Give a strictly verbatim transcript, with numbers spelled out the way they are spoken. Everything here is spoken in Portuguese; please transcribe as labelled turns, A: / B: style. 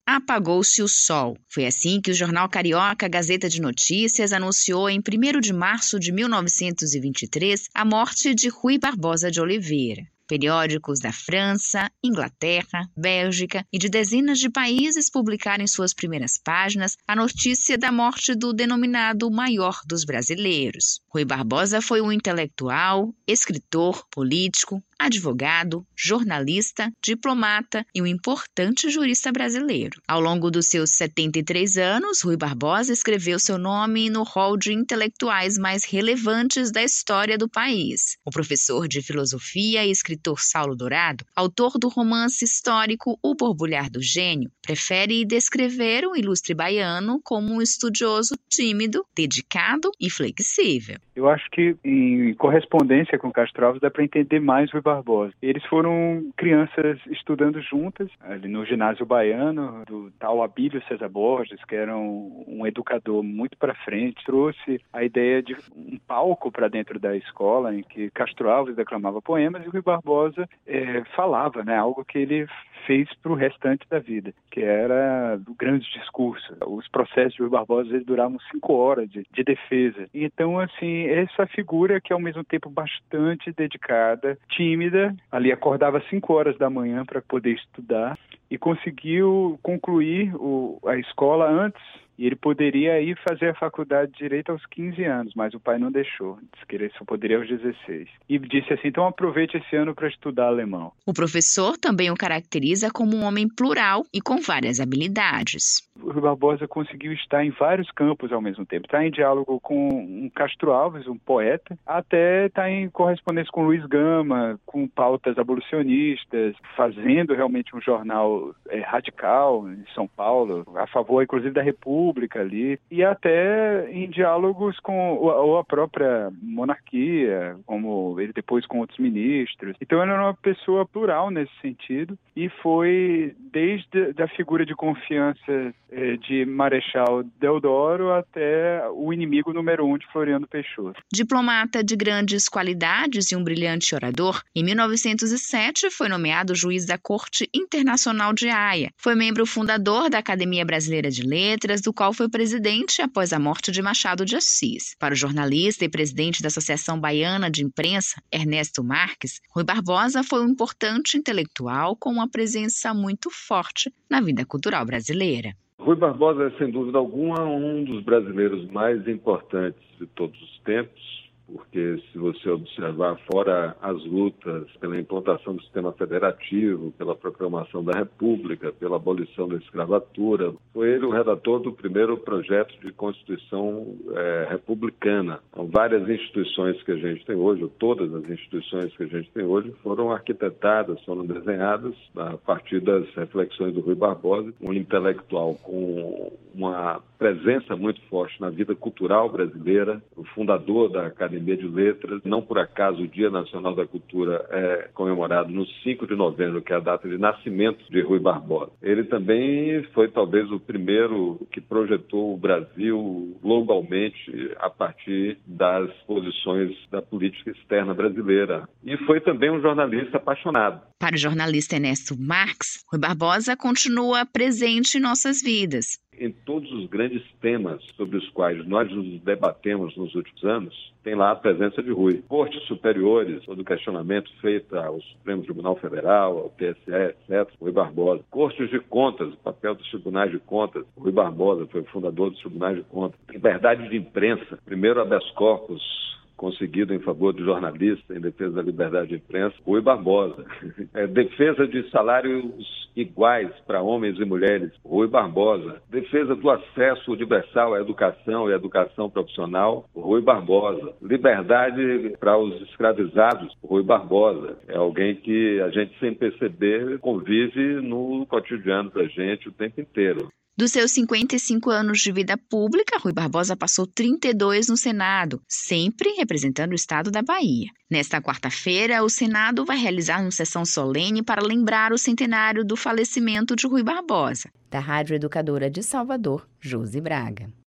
A: Apagou-se o sol. Foi assim que o jornal carioca Gazeta de Notícias anunciou em primeiro de março de mil novecentos e vinte e três a morte de Rui Barbosa de Oliveira. Periódicos da França, Inglaterra, Bélgica e de dezenas de países publicaram em suas primeiras páginas a notícia da morte do denominado maior dos brasileiros. Rui Barbosa foi um intelectual, escritor, político, advogado, jornalista, diplomata e um importante jurista brasileiro. Ao longo dos seus setenta e três anos, Rui Barbosa escreveu seu nome no rol de intelectuais mais relevantes da história do país. O professor de filosofia e escritor Saulo Dourado, autor do romance histórico O Borbulhar do Gênio, prefere descrever o ilustre baiano como um estudioso tímido, dedicado e flexível.
B: Eu acho que, em correspondência com Castro Alves, dá para entender mais Rui Barbosa. Eles foram crianças estudando juntas, ali no ginásio baiano, do tal Abílio César Borges, que era um, um educador muito para frente. Trouxe a ideia de um palco para dentro da escola, em que Castro Alves declamava poemas e Rui Barbosa é, falava, né, algo que ele fez para o restante da vida, que era o grande discurso. Os processos de Rui Barbosa eles duravam cinco horas de, de defesa. Então, assim, essa figura que, ao mesmo tempo, bastante dedicada, tímida, ali acordava cinco horas da manhã para poder estudar e conseguiu concluir o, a escola antes. E ele poderia ir fazer a faculdade de Direito aos quinze anos, mas o pai não deixou. Disse que ele só poderia aos dezesseis. E disse assim, então aproveite esse ano para estudar alemão.
A: O professor também o caracteriza como um homem plural e com várias habilidades.
B: O Rui Barbosa conseguiu estar em vários campos ao mesmo tempo. Está em diálogo com um Castro Alves, um poeta, até está em correspondência com Luiz Gama, com pautas abolicionistas, fazendo realmente um jornal é, radical em São Paulo, a favor, inclusive, da República ali, e até em diálogos com ou a própria monarquia, como ele depois com outros ministros. Então ele era uma pessoa plural nesse sentido, e foi desde a figura de confiança de Marechal Deodoro até o inimigo número um de Floriano Peixoto.
A: Diplomata de grandes qualidades e um brilhante orador, em mil novecentos e sete foi nomeado juiz da Corte Internacional de Haia. Foi membro fundador da Academia Brasileira de Letras, do qual foi presidente após a morte de Machado de Assis. Para o jornalista e presidente da Associação Baiana de Imprensa, Ernesto Marques, Rui Barbosa foi um importante intelectual com uma presença muito forte na vida cultural brasileira.
C: Rui Barbosa é, sem dúvida alguma, um dos brasileiros mais importantes de todos os tempos, porque se você observar, fora as lutas pela implantação do sistema federativo, pela proclamação da República, pela abolição da escravatura, foi ele o redator do primeiro projeto de Constituição é, republicana. Então, várias instituições que a gente tem hoje, ou todas as instituições que a gente tem hoje, foram arquitetadas, foram desenhadas a partir das reflexões do Rui Barbosa, um intelectual com uma presença muito forte na vida cultural brasileira, o fundador da Academia de Letras. Não por acaso o Dia Nacional da Cultura é comemorado no cinco de novembro, que é a data de nascimento de Rui Barbosa. Ele também foi talvez o primeiro que projetou o Brasil globalmente a partir das posições da política externa brasileira. E foi também um jornalista apaixonado.
A: Para o jornalista Ernesto Marques, Rui Barbosa continua presente em nossas vidas.
C: Em todos os grandes temas sobre os quais nós nos debatemos nos últimos anos, tem lá a presença de Rui. Cortes superiores, todo o questionamento feito ao Supremo Tribunal Federal, ao T S E, etcétera, Rui Barbosa. Cortes de contas, o papel dos tribunais de contas, Rui Barbosa foi o fundador dos tribunais de contas. Liberdade de imprensa, primeiro habeas corpus conseguido em favor do jornalista, em defesa da liberdade de imprensa, Rui Barbosa. É, defesa de salários iguais para homens e mulheres, Rui Barbosa. Defesa do acesso universal à educação e à educação profissional, Rui Barbosa. Liberdade para os escravizados, Rui Barbosa. É alguém que a gente, sem perceber, convive no cotidiano da gente o tempo inteiro.
A: Dos seus cinquenta e cinco anos de vida pública, Rui Barbosa passou trinta e dois no Senado, sempre representando o estado da Bahia. Nesta quarta-feira, o Senado vai realizar uma sessão solene para lembrar o centenário do falecimento de Rui Barbosa. Da Rádio Educadora de Salvador, Josi Braga.